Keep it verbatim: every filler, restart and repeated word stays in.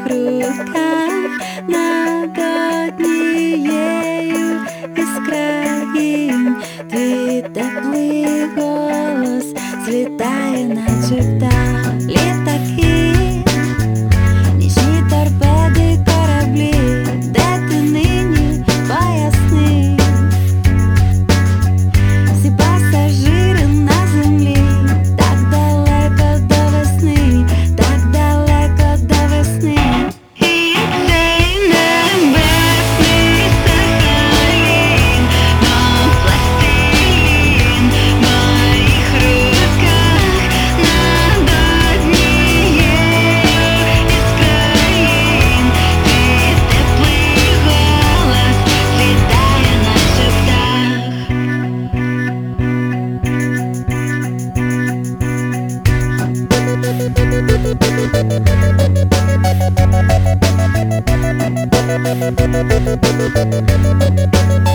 руках над однією із країн. Твій теплий голос злітає, наче птах. Літаки, нічні торпеди, кораблі, де ти нині, поясни. Всі пасажири на землі, так далеко до весни, так далеко до весни. І цей небесний Сахалін, мов пластилін в моїх руках над однією із країн. Твій теплий голос злітає, наче птах. Thank you.